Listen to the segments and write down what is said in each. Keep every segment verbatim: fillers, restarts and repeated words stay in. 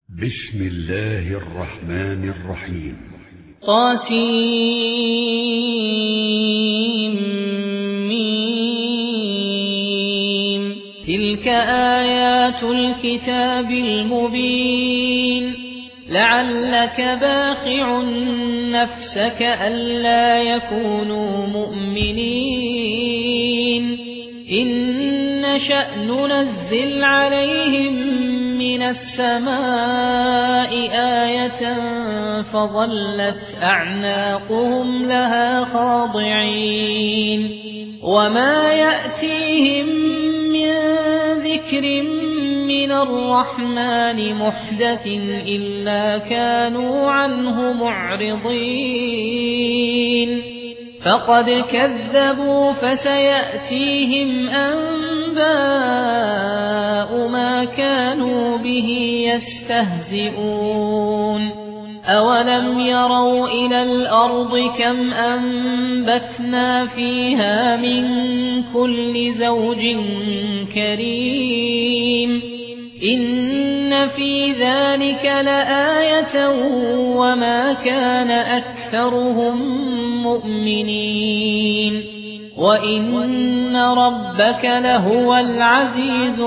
بسم الله الرحمن الرحيم. طاسيم. تلك آيات الكتاب المبين. لعلك باخع نفسك ألا يكونوا مؤمنين إن نشأ ننزل عليهم من السماء آية فظلت أعناقهم لها خاضعين وما يأتيهم من ذكر من الرحمن محدث إلا كانوا عنه معرضين فقد كذبوا فسيأتيهم أنباء ما كانوا به يستهزئون أولم يروا إلى الأرض كم أنبتنا فيها من كل زوج كريم إن في ذلك لآية وما كان أكثرهم مؤمنين وإن ربك لهو العزيز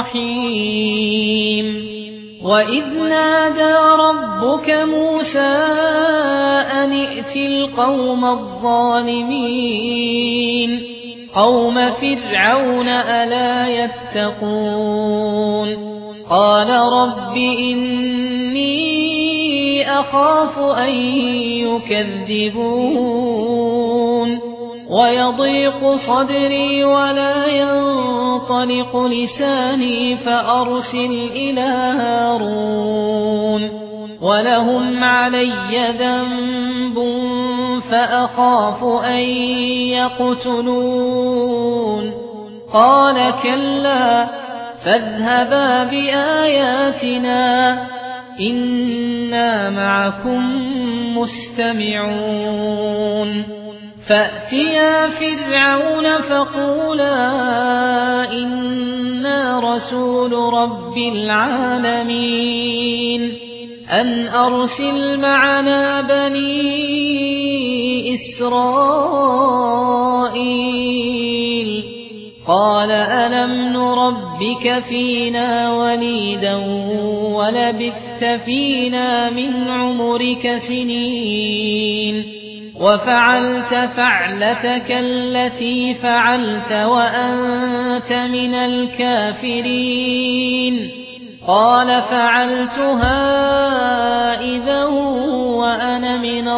الرحيم وإذ نادى ربك موسى أن ائت القوم الظالمين قوم فرعون ألا يتقون قال رب إني أخاف أن يكذبون ويضيق صدري ولا ينطلق لساني فأرسل إلى هارون ولهم علي ذنب فأخاف أن يقتلون قال كلا فاذهبا بآياتنا إنا معكم مستمعون فأتيا فرعون فقولا إنا رسول رب العالمين أن أرسل معنا بني إسرائيل قال ألم نربك فينا وليدا ولبثت فينا من عمرك سنين وفعلت فعلتك التي فعلت وأنت من الكافرين قال فعلتها إذا وأنا من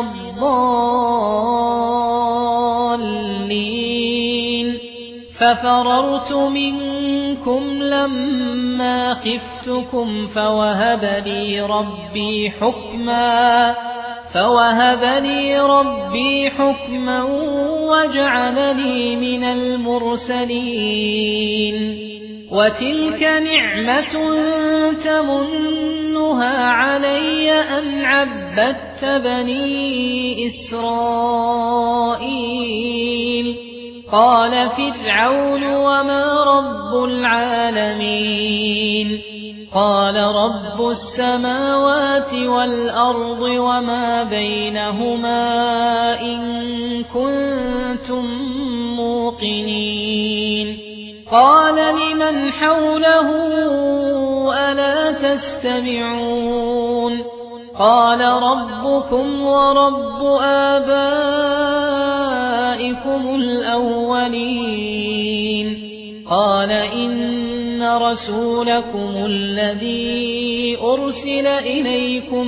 الضالين ففررت منكم لما خفتكم فوهب لي ربي حكما فوهب لي ربي حكما وجعلني من المرسلين وتلك نعمة تمنها علي أن عبدت بني إسرائيل قال فرعون وما رب العالمين قال رب السماوات والأرض وما بينهما إن كنتم موقنين قال لمن حوله ألا تستمعون قال ربكم ورب آبائكم الأولين قال إن رسولكم الذي أرسل إليكم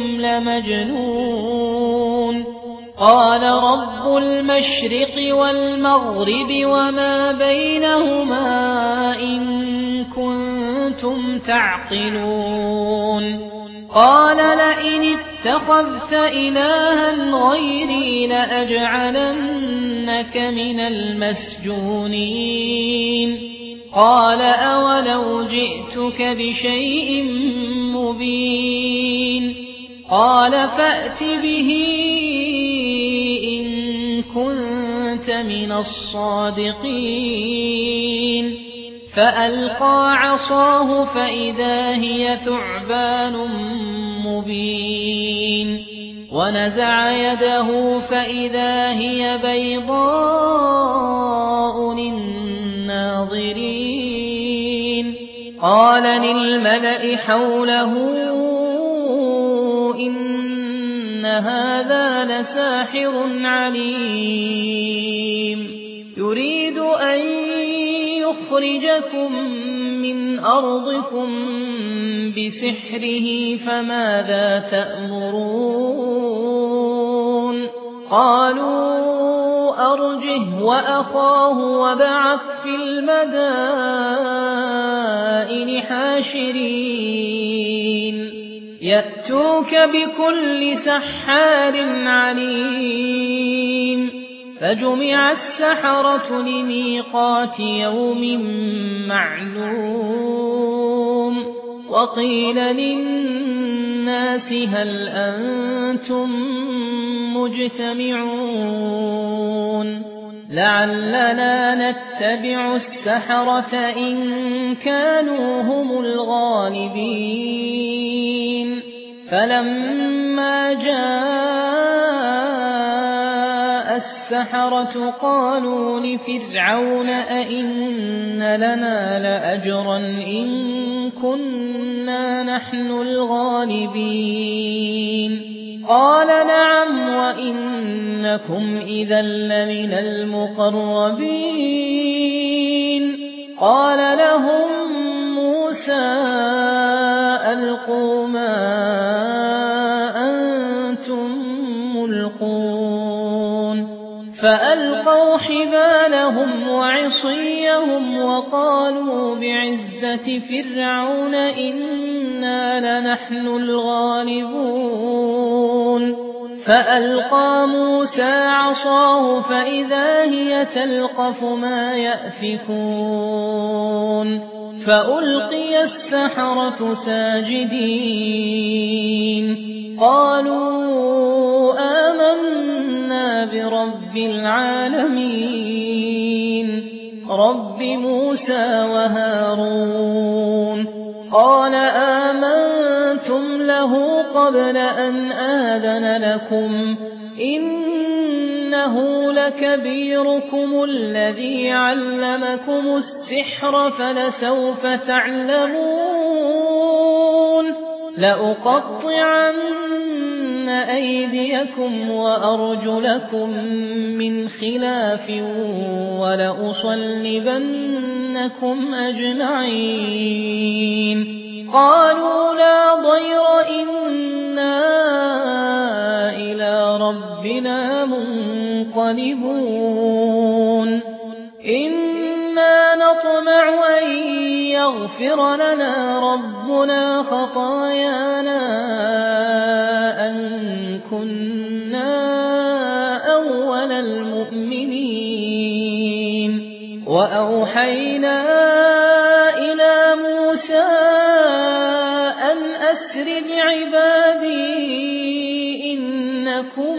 لمجنون قال رب المشرق والمغرب وما بينهما إن كنتم تعقلون قال لئن اتخذت إلها غيري لأجعلنك من المسجونين قال أولو جئتك بشيء مبين قال فأت به إن كنت من الصادقين فألقى عصاه فإذا هي ثعبان مبين ونزع يده فإذا هي بيضاء للناظرين قال للملأ حوله إن هذا لساحر عليم يريد أن يخرجكم من أرضكم بسحره فماذا تأمرون قالوا أرجه وأخاه وابعث في المدائن حاشرين يأتوك بكل سحار عليم فجمع السحرة لميقات يوم معلوم وقيل للناس هل أنتم مجتمعون لعلنا نتبع السحرة إن كانوا هم الغالبين فلما جاء السحرة قالوا لفرعون أئن لنا لأجرا إن كنا نحن الغالبين قال نعم وإنكم إذا لمن المقربين قال لهم موسى ألقوا ما أنتم ملقون فألقوا حبالهم وعصيهم وقالوا بعزة فرعون إنا لنحن الغالبون فألقى موسى عصاه فإذا هي تلقف ما يأفكون فألقي السحرة ساجدين قالوا آمنا برب العالمين رب موسى وهارون قال آمنتم له قبل أن آذن لكم إنه لكبيركم الذي علمكم السحر فلسوف تعلمون لأقطعن أيديكم وأرجلكم من خلاف ولأصلبنكم أجمعين قالوا لا ضير إنا إلى ربنا منقلبون إنا نطمع أن يغفر لنا ربنا خطايانا أن كنا أول المؤمنين وأوحينا إلى موسى أن أسر بعبادي إنكم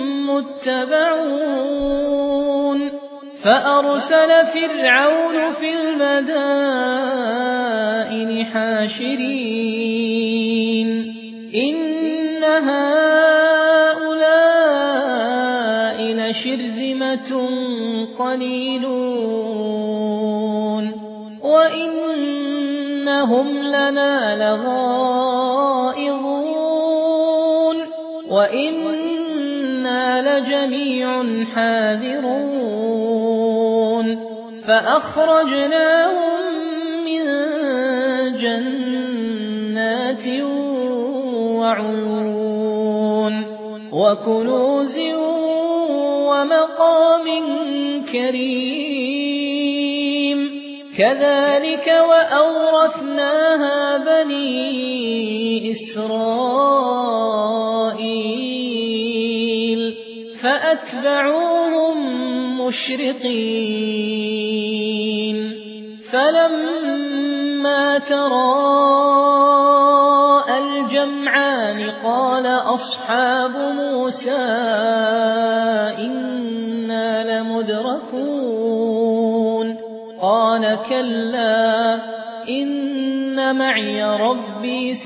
متبعون فأرسل فرعون في المدائن حاشرين إن هؤلاء لشرذمة قليلون وإنهم لنا لغائظون وإنا لجميع حاذرون فأخرجناهم من جنات وعيون وكنوز ومقام كريم كذلك وأورثناها بني إسرائيل فأتبعوهم مشرقين فلما تراءى الجمعان قال أصحاب موسى إنا لمدركون قال كلا إن معي ربي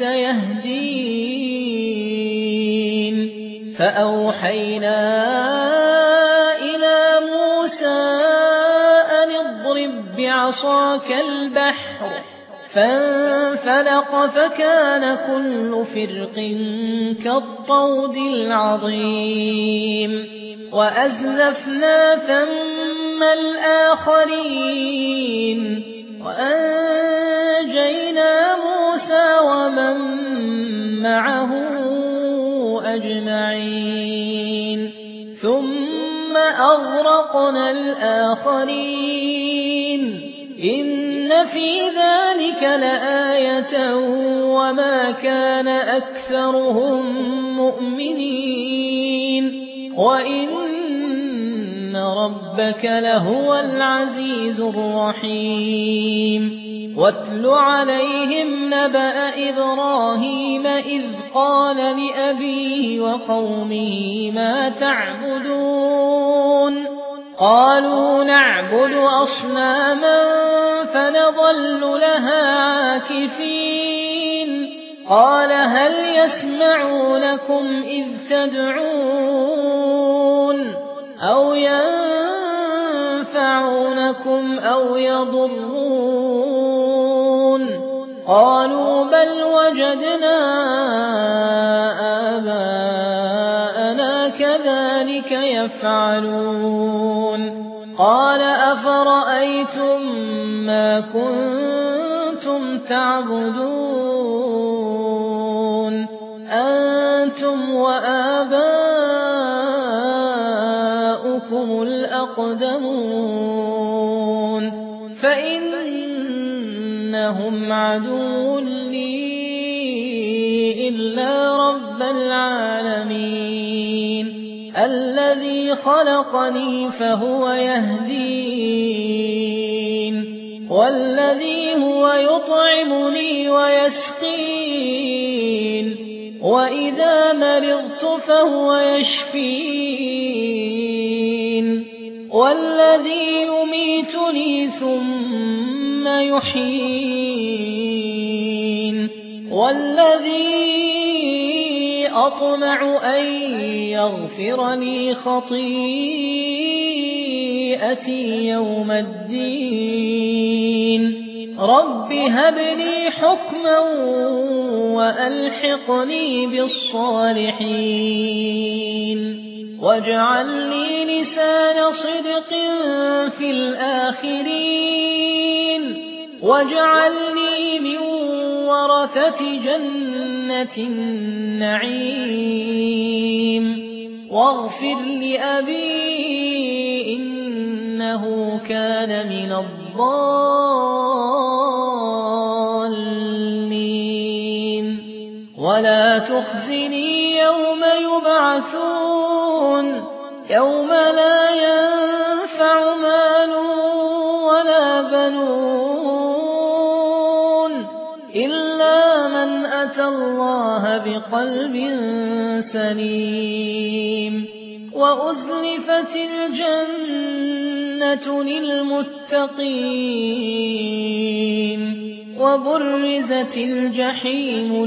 سيهدين فأوحينا إلى موسى أن اضرب بعصاك البحر فانفلق فكان كل فرق كالطود العظيم وأزلفنا ثم الآخرين وأنجينا موسى ومن معه أجمعين ثم أغرقنا الآخرين إن في ذلك لآية وما كان أكثرهم مؤمنين وإن ربك لهو العزيز الرحيم واتل عليهم نبأ إبراهيم إذ قال لأبيه وقومه ما تعبدون قالوا نعبد أصناما فنظل لها عاكفين قال هل يسمعونكم إذ تدعون أو ينفعونكم أو يضرون قالوا بل وجدنا آباءنا كذلك يفعلون قال أفرأيتم ما كنتم تعبدون أنتم وآباؤكم الأقدمون فإنهم عدو لي إلا رب العالمين الذي خلقني فهو يهدين والذي هو يطعمني ويسقين وإذا مرضت فهو يشفين والذي يميتني ثم يحيين والذي أطمع أن يغفر لي خطيئتي يوم الدين رب هب لي حكما وألحقني بالصالحين واجعل لي لسان صدق في الآخرين واجعلني من ورثة جنة النعيم واغفر لأبي إنه كان من الضالين ولا تخزني يوم يبعثون يوم لا ينفع مال ولا بنون إلا من أتى الله بقلب سليم وأزلفت الجنة للمتقين وبرزت الجحيم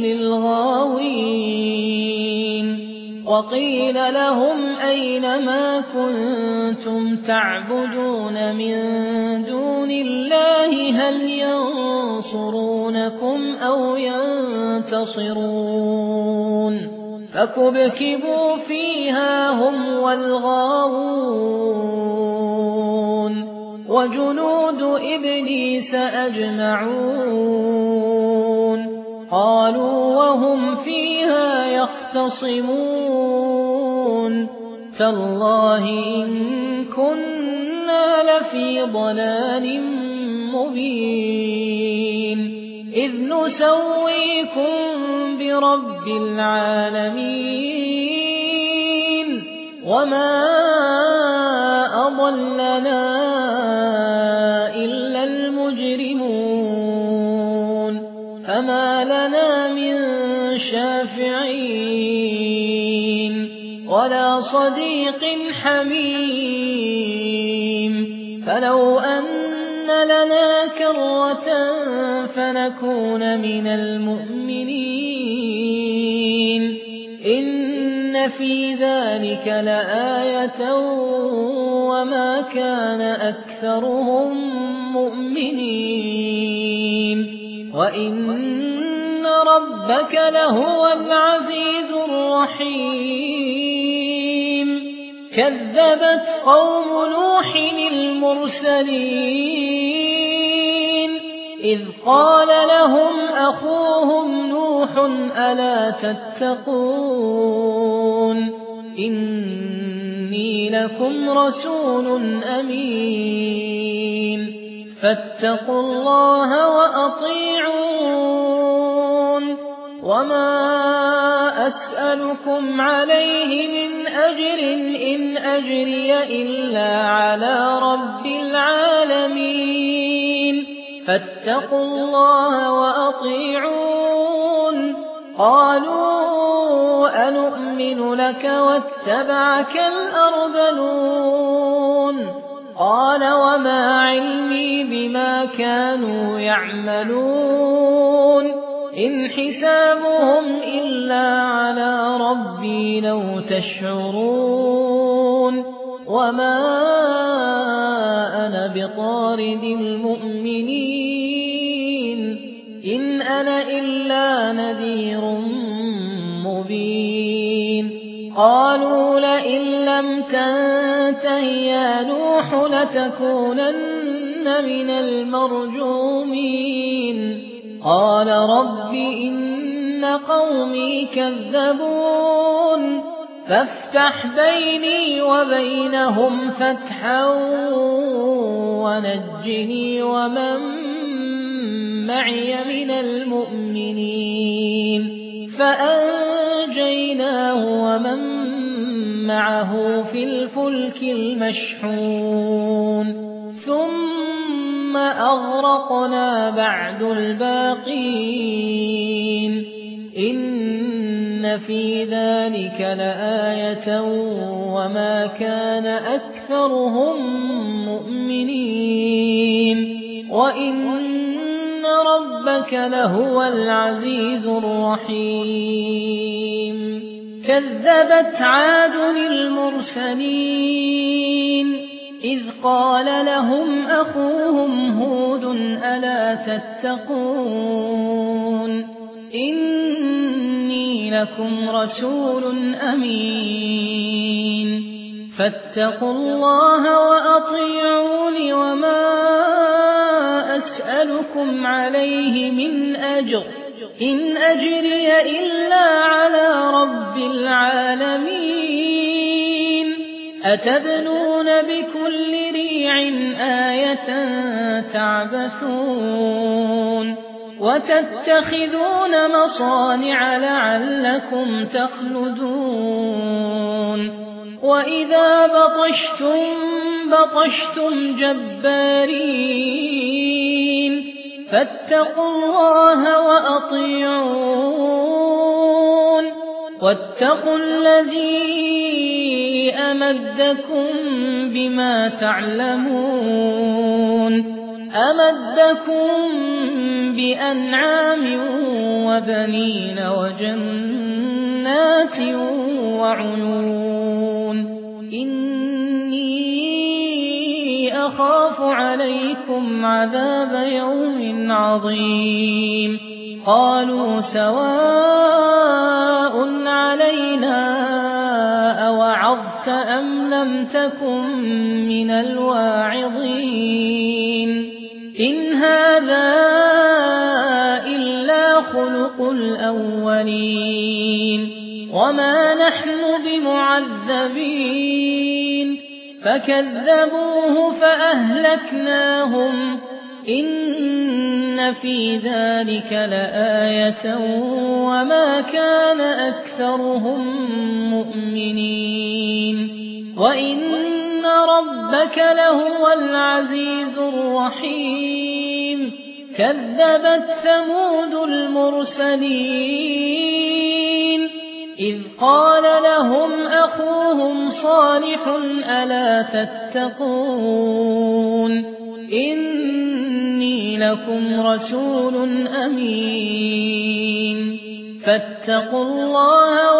للغاوين وقيل لهم أين ما كنتم تعبدون من دون الله هل ينصرونكم أو ينتصرون فكبكبوا فيها هم والغاوون وجنود إبليس أجمعون قالوا وهم فيها يختصمون تالله إن كنا لفي ضلال مبين إذ نسويكم برب العالمين وما أضلنا إلا المجرمون فما لنا من شافعين ولا صديق حميم فلو أن لنا كرة فنكون من المؤمنين إن في ذلك لآية وما كان أكثرهم مؤمنين وإن ربك لهو العزيز الرحيم كذبت قوم نوح المرسلين إذ قال لهم أخوهم نوح ألا تتقون إني لكم رسول أمين فاتقوا الله وأطيعون وما أسألكم عليه من أجر إن أجري إلا على رب العالمين فاتقوا الله وأطيعون قالوا أنؤمن لك واتبعك الأرذلون قال وما علمي بما كانوا يعملون إن حسابهم إلا على ربي لو تشعرون وما أنا بطارد المؤمنين إن أنا إلا نذير مبين قالوا لئن لم تنته يا نوح لتكونن من المرجومين قال رب إن قومي كذبون فافتح بيني وبينهم فتحا ونجني ومن معي من المؤمنين فأنجيناه ومن معه في الفلك المشحون ثم أغرقنا بعد الباقين إن في ذلك لآية وما كان أكثرهم مؤمنين وإن ربك لهو العزيز الرحيم كذبت عاد المرسلين إذ قال لهم أخوهم هود ألا تتقون إني لكم رسول أمين فاتقوا الله وأطيعون وما أسألكم عليه من أجر إن أجري إلا على رب العالمين أتبنون بكل ريع آية تعبثون وتتخذون مصانع لعلكم تخلدون وإذا بطشتم بطشتم جبارين فاتقوا الله وأطيعون واتقوا الذي أمدكم بما تعلمون أمدكم بأنعام وبنين وجنات وعيون إني أخاف عليكم عذاب يوم عظيم قالوا سواء علينا أوعظت أم لم تكن من الواعظين إن هذا إلا خلق الأولين وما نحن بمعذبين فكذبوه فأهلكناهم إن في ذلك لآية وما كان أكثرهم مؤمنين وإن ربك لهو العزيز الرحيم كذبت ثمود المرسلين إذ قال لهم أخوهم صالح ألا تتقون إن إني لكم رسول أمين فاتقوا الله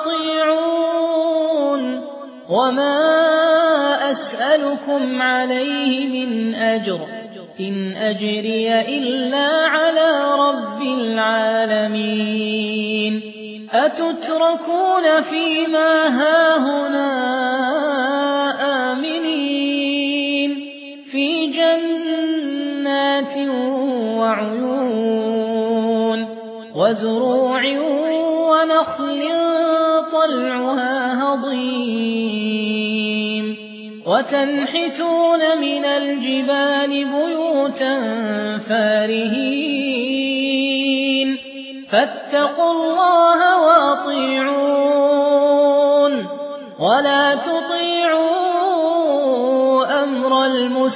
وأطيعون وما أسألكم عليه من أجر إن أجري إلا على رب العالمين أتتركون فيما هاهنا آمنين في جنات وعيون وزروع ونخل طلعها هضيم وتنحتون من الجبال بيوتا فارهين فاتقوا الله وأطيعون ولا تطيعوا أمر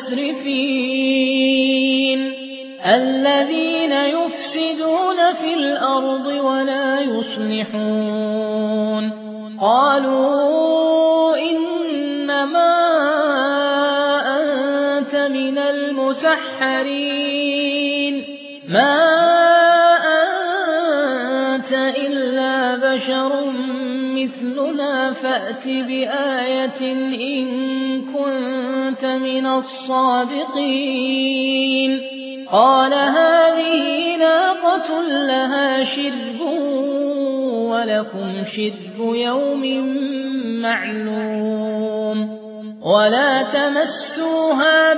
المسرفين الذين يفسدون في الأرض ولا يصلحون قالوا إنما أنت من المسحرين ما أنت إلا بشر مثلنا فأت بآية إن كنت من الصادقين قال هذه ناقة لها شرب ولكم شرب يوم معلوم ولا تمسوها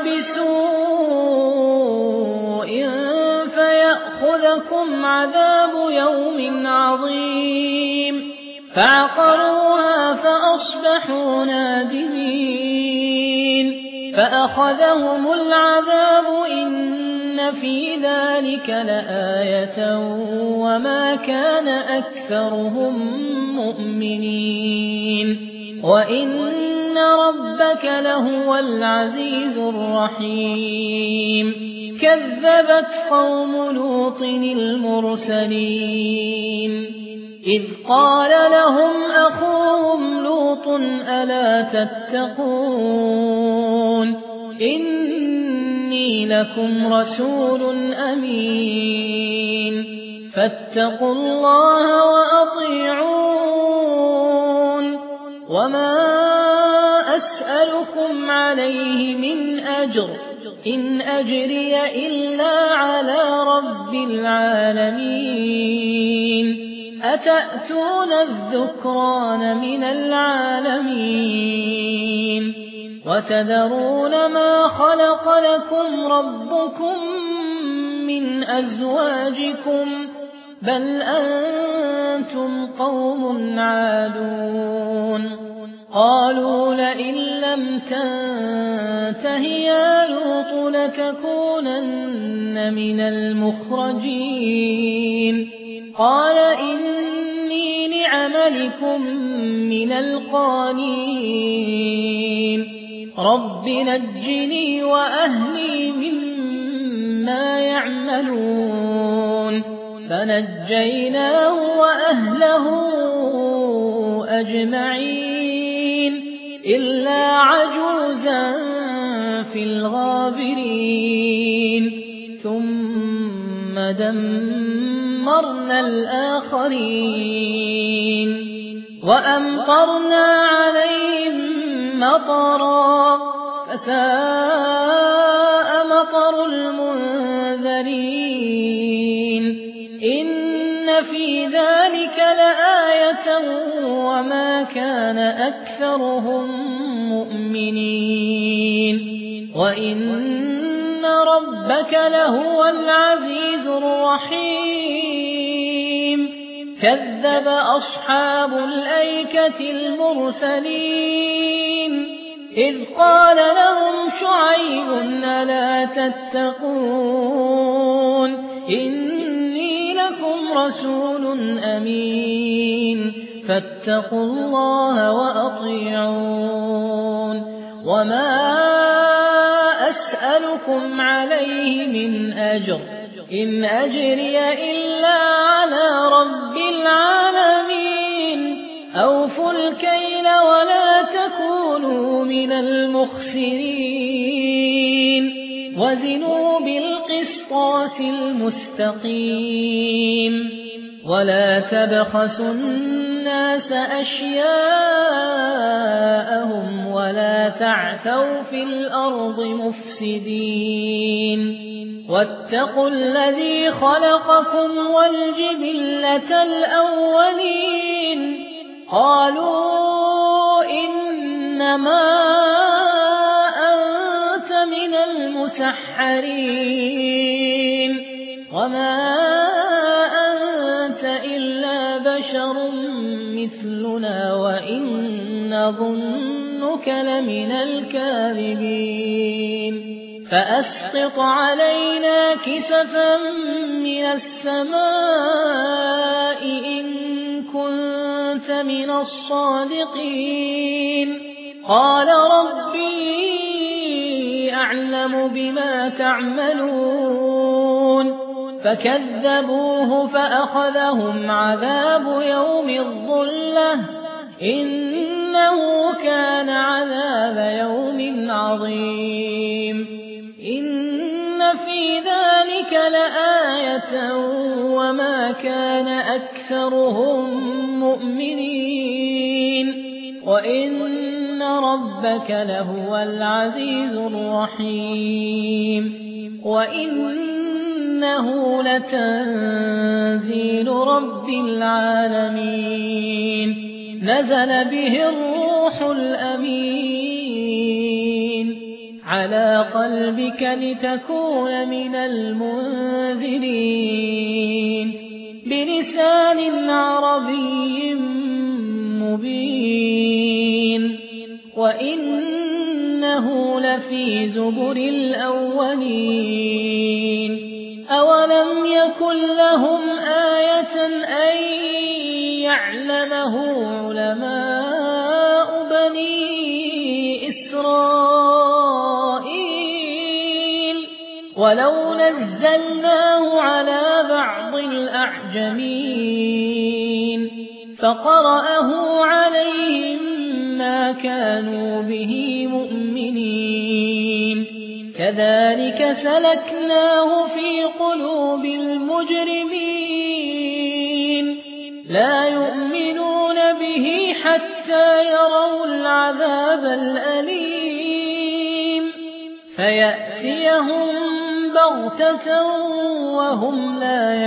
بسوء فيأخذكم عذاب يوم عظيم فعقروها فأصبحوا نادمين فأخذهم العذاب إن في ذلك لآية وما كان أكثرهم مؤمنين وإن ربك لهو العزيز الرحيم كذبت قوم لوط المرسلين إذ قال لهم أخوهم لوط ألا تتقون إني لكم رسول أمين فاتقوا الله وأطيعون وما أسألكم عليه من أجر إن أجري إلا على رب العالمين أتأتون الذكران من العالمين وتذرون ما خلق لكم ربكم من أزواجكم بل أنتم قوم عادون قالوا لئن لم تنته يا لوط لتكونن من المخرجين قال إني لعملكم من القانين رب نجني وأهلي مما يعملون فنجيناه وأهله أجمعين إلا عجوزا في الغابرين ثم دمرنا الآخرين وأمطرنا عليهم مطرا فساء مطر المنذرين إن في ذلك لآية وما كان أكثرهم مؤمنين وإن ربك لهو العزيز الرحيم كذب أصحاب الأيكة المرسلين إذ قال لهم شعيب ألا تتقون إني لكم رسول أمين فاتقوا الله وأطيعون وما أسألكم عليه من أجر إن أجري إلا على رب العالمين أوفوا الكيل ولا تكونوا من المخسرين وزنوا بالقسطاس المستقيم ولا تبخسوا الناس أشياءهم ولا تعثوا في الأرض مفسدين واتقوا الذي خلقكم والجبلة الأولين قالوا إنما أنت من المسحرين وما أنت إلا بشر مثلنا وإن نظنك لمن الكاذبين فأسقط علينا كسفا من السماء إن كنت من الصادقين قال ربي أعلم بما تعملون فكذبوه فأخذهم عذاب يوم الظلة إنه كان عذاب يوم عظيم إن في ذلك لآية وما كان أكثرهم مؤمنين وإن ربك لهو العزيز الرحيم وإنه لتنزيل رب العالمين نزل به الروح الأمين على قلبك لتكون من المنذرين بلسان عربي مبين وإنه لفي زبر الأولين أولم يكن لهم آية أن يعلمه علماء بني إسرائيل ولو نزلناه على بعض الأعجمين فقرأه عليهم ما كانوا به مؤمنين كذلك سلكناه في قلوب المجرمين لا يؤمنون به حتى يروا العذاب الأليم فيأتيهم بغتة وهم لا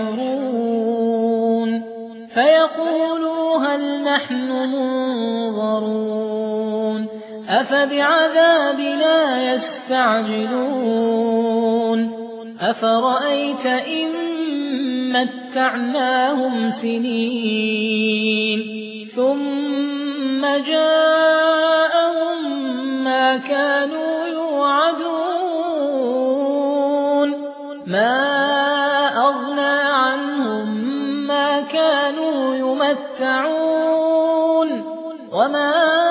يشعرون فيقولوا هل نحن منظرون أفبعذابنا يستعجلون أفرأيت إن متعناهم سنين ثم جاءهم ما كانوا يوعدون ما أغنى عنهم ما كانوا يمتعون وما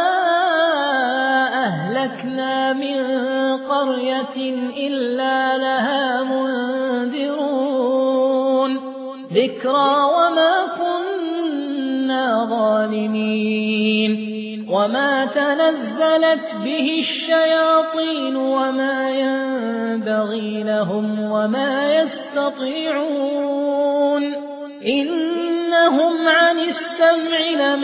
أهلكنا من قرية إلا لها منذرون ذكرى وما كنا ظالمين وما تنزلت به الشياطين وما ينبغي لهم وما يستطيعون إنهم عن السمع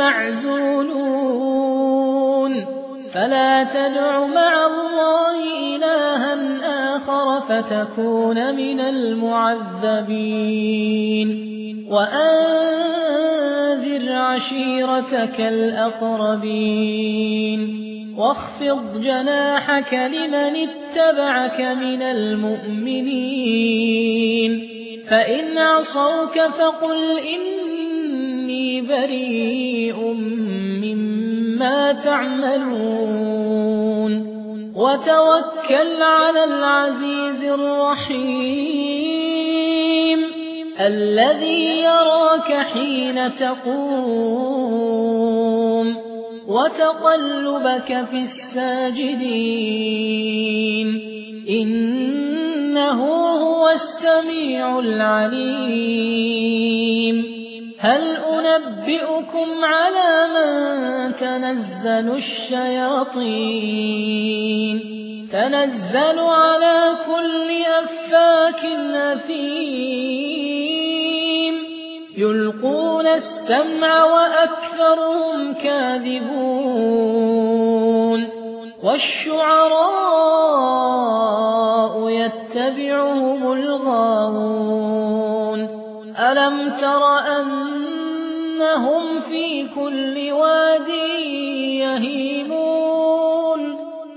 لمعزولون فلا تدع مع الله إلها آخر فتكون من المعذبين وأنذر عشيرتك الأقربين واخفض جناحك لمن اتبعك من المؤمنين فإن عصوك فقل إني بريء مما تعملون وتوكل على العزيز الرحيم الذي يراك حين تقوم وتقلبك في الساجدين إنه هو السميع العليم هل أنبئكم على من تنزل الشياطين تنزل على كل أفاك أثيم يلقون السمع وأكثرهم كاذبون والشعراء يتبعهم الغاوون ألم تر أنهم في كل واد يهيمون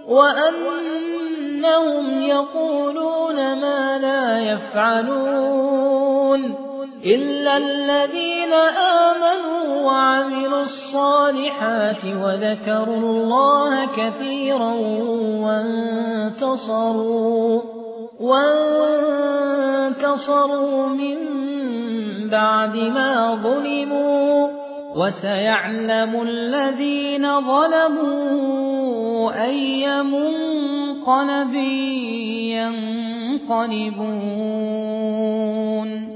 وأنهم يقولون ما لا يفعلون إلا الذين آمنوا وعملوا الصالحات وذكروا الله كثيرا وانتصروا, وانتصروا من بعد ما ظلموا وسيعلم الذين ظلموا أي منقلب ينقلبون